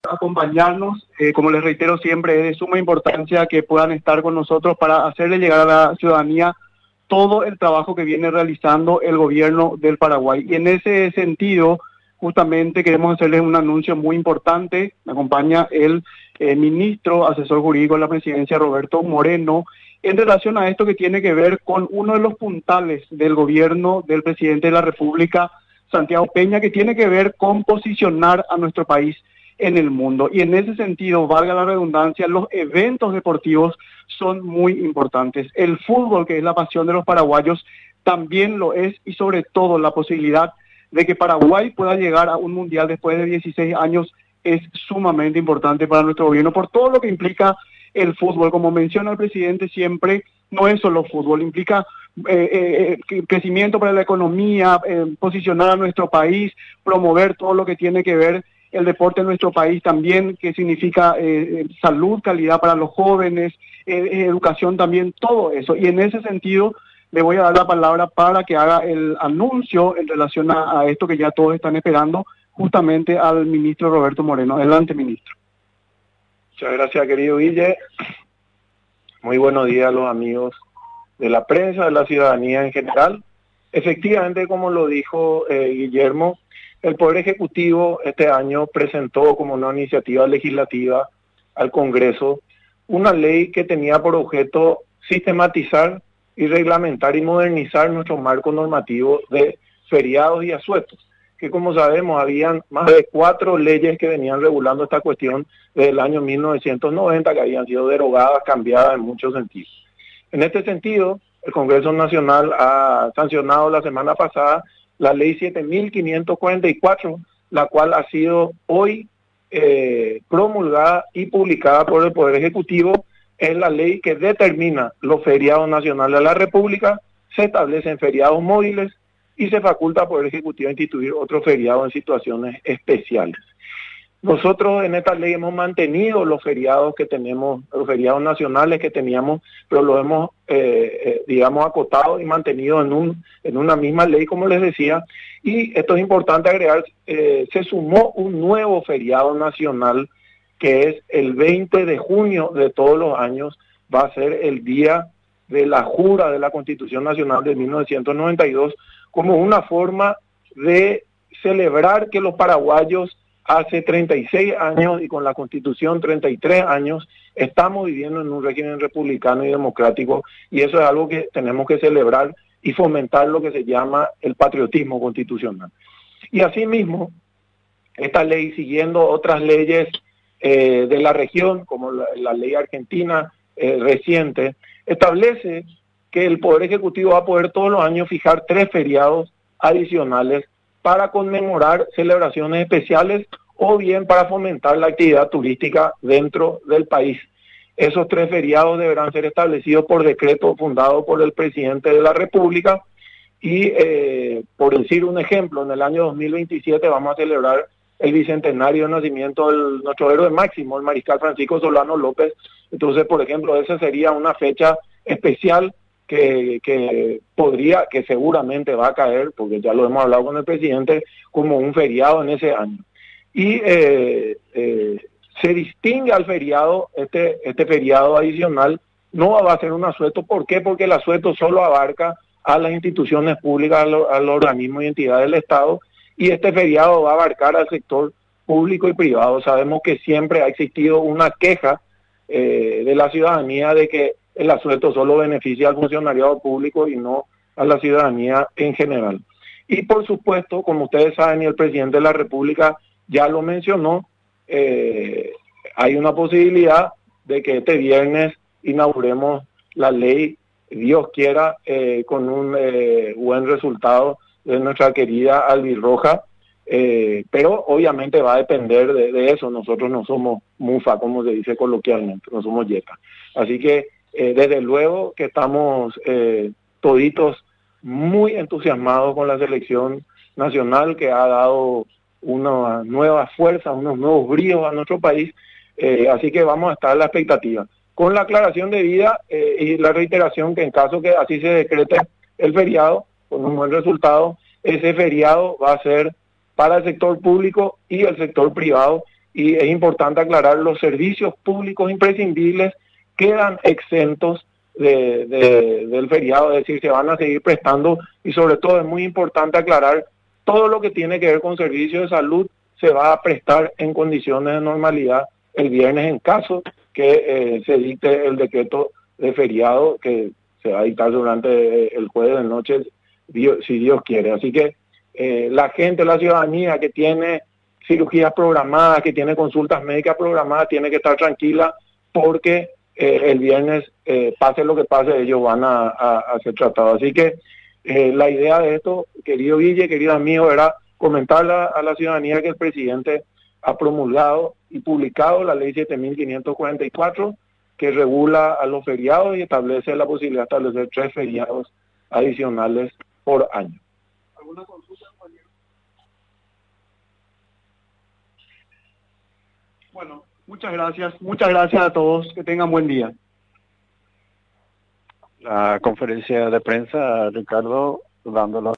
acompañarnos. Como les reitero siempre, es de suma importancia que puedan estar con nosotros para hacerle llegar a la ciudadanía todo el trabajo que viene realizando el gobierno del Paraguay. Y en ese sentido, justamente queremos hacerles un anuncio muy importante. Me acompaña el ministro asesor jurídico de la presidencia, Roberto Moreno, en relación a esto que tiene que ver con uno de los puntales del gobierno del presidente de la República, Santiago Peña, que tiene que ver con posicionar a nuestro país en el mundo. Y en ese sentido, valga la redundancia, los eventos deportivos son muy importantes. El fútbol, que es la pasión de los paraguayos, también lo es, y sobre todo la posibilidad de que Paraguay pueda llegar a un mundial después de 16 años es sumamente importante para nuestro gobierno por todo lo que implica el fútbol. Como menciona el presidente siempre, no es solo fútbol, implica crecimiento para la economía, posicionar a nuestro país, promover todo lo que tiene que ver el deporte en nuestro país también, que significa salud, calidad para los jóvenes, educación también, todo eso. Y en ese sentido le voy a dar la palabra para que haga el anuncio en relación a esto que ya todos están esperando, justamente al ministro Roberto Moreno. Adelante, ministro. Muchas gracias, querido Guille. Muy buenos días a los amigos de la prensa, de la ciudadanía en general. Efectivamente, como lo dijo Guillermo, el Poder Ejecutivo este año presentó como una iniciativa legislativa al Congreso una ley que tenía por objeto sistematizar y reglamentar y modernizar nuestro marco normativo de feriados y asuetos, que como sabemos habían más de 4 leyes que venían regulando esta cuestión desde el año 1990, que habían sido derogadas, cambiadas en muchos sentidos. En este sentido, el Congreso Nacional ha sancionado la semana pasada la ley 7.544, la cual ha sido hoy promulgada y publicada por el Poder Ejecutivo. Es la ley que determina los feriados nacionales de la República, se establecen feriados móviles y se faculta al Poder Ejecutivo a instituir otros feriados en situaciones especiales. Nosotros en esta ley hemos mantenido los feriados que tenemos, los feriados nacionales que teníamos, pero lo hemos, digamos, acotado y mantenido en una misma ley, como les decía. Y esto es importante agregar, se sumó un nuevo feriado nacional, que es el 20 de junio de todos los años, va a ser el día de la jura de la Constitución Nacional de 1992, como una forma de celebrar que los paraguayos hace 36 años y con la Constitución 33 años estamos viviendo en un régimen republicano y democrático, y eso es algo que tenemos que celebrar y fomentar, lo que se llama el patriotismo constitucional. Y asimismo, esta ley, siguiendo otras leyes de la región, como la ley argentina reciente, establece que el Poder Ejecutivo va a poder todos los años fijar 3 feriados adicionales para conmemorar celebraciones especiales o bien para fomentar la actividad turística dentro del país. Esos 3 feriados deberán ser establecidos por decreto fundado por el presidente de la República y, por decir un ejemplo, en el año 2027 vamos a celebrar el bicentenario de nacimiento de nuestro héroe máximo, el mariscal Francisco Solano López. Entonces, por ejemplo, esa sería una fecha especial que seguramente va a caer, porque ya lo hemos hablado con el presidente, como un feriado en ese año. Y se distingue al feriado, este feriado adicional, no va a ser un asueto. ¿Por qué? Porque el asueto solo abarca a las instituciones públicas, a los organismos y entidades del Estado, y este feriado va a abarcar al sector público y privado. Sabemos que siempre ha existido una queja de la ciudadanía de que el asueto solo beneficia al funcionariado público y no a la ciudadanía en general. Y por supuesto, como ustedes saben y el presidente de la República ya lo mencionó, hay una posibilidad de que este viernes inauguremos la ley, Dios quiera, con un buen resultado de nuestra querida albirroja, pero obviamente va a depender de eso. Nosotros no somos mufa, como se dice coloquialmente, no somos yeca. Así que desde luego que estamos toditos muy entusiasmados con la selección nacional, que ha dado una nueva fuerza, unos nuevos bríos a nuestro país, así que vamos a estar a la expectativa. Con la aclaración debida y la reiteración que en caso que así se decrete el feriado, con un buen resultado, ese feriado va a ser para el sector público y el sector privado, y es importante aclarar, los servicios públicos imprescindibles quedan exentos del feriado, es decir, se van a seguir prestando, y sobre todo es muy importante aclarar, todo lo que tiene que ver con servicios de salud se va a prestar en condiciones de normalidad el viernes en caso que se dicte el decreto de feriado que se va a dictar durante el jueves de noche, si Dios quiere. Así que la gente, la ciudadanía que tiene cirugías programadas, que tiene consultas médicas programadas, tiene que estar tranquila porque el viernes, pase lo que pase, ellos van a ser tratados. Así que la idea de esto, querido Guille, querido amigo, era comentarle a la ciudadanía que el presidente ha promulgado y publicado la ley 7.544, que regula a los feriados y establece la posibilidad de establecer 3 feriados adicionales por año. ¿Alguna consulta, compañero? Bueno, muchas gracias a todos, que tengan buen día. La conferencia de prensa, Ricardo, dándolo